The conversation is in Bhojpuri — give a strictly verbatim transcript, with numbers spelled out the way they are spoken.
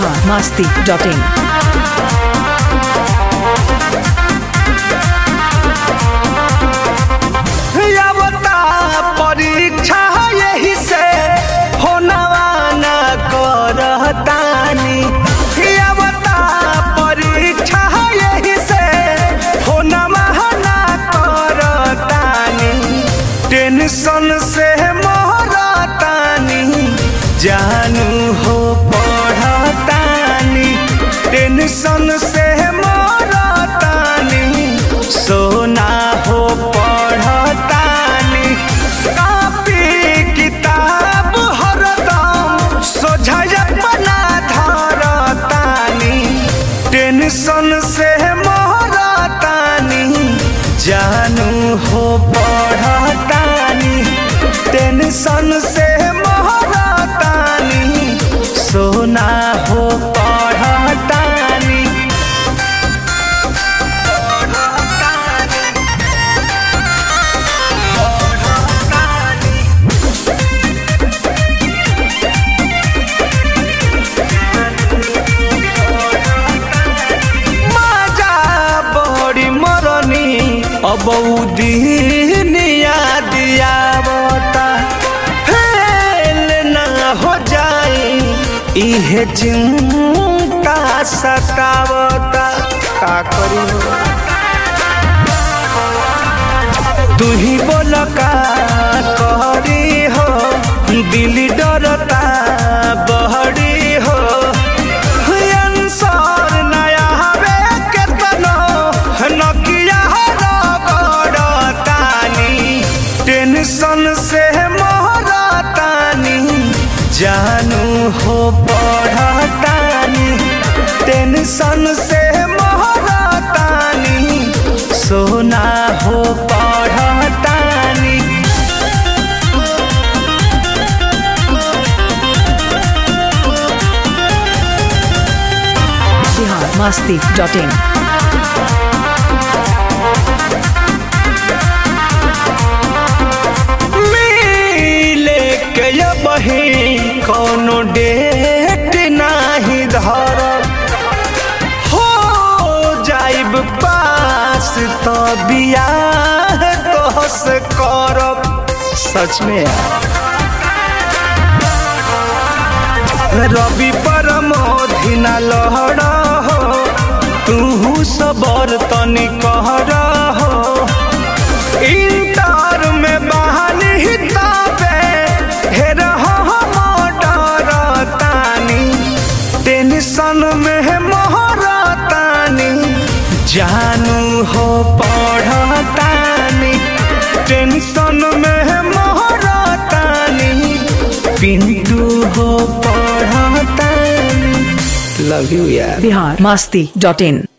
बिहार मस्ती डॉट इन। परीक्षा यही से होनवा न करतानी, परीक्षा यही से होनवा न करतानी, टेंशन से मोहरतानी जानू हो पढ़तानी, टेंशन से मोहरतानी सोना हो पढ़तानी, कापी किताब हरदम सोझा बना धरतानी, टेंशन से मोहरतानी जानू हो पढ़तानी, टेंशन से मोहरतानी सोना हो पढ़तानी। अब दिनिया दियावता फेल न हो जाए इहे चिंता सतावता, का करी तू ही बोल का करी हो, दिल डरता बहरी हो, अंसर नया हवे केतनो नकिया टेंशन से मोहरतानी जानू हो पढ़तानी, टेंशन से मोहरतानी सोना हो पढ़तानी। बिहार मस्ती डॉट इन। कोनो डेट नाही धर हो जाइब पास तो बियाह तोहस करब, सच में रवि पर मोधिना लहर हो, तू सबर तनी कहर हो, इंटर में बहानी तबे हेर टेंशन में मोहरतानी जानू हो पढ़तानी, टेंशन में मोहरतानी पिंटू हो पढ़तानी। लव यू यार। बिहार मस्ती डॉट इन।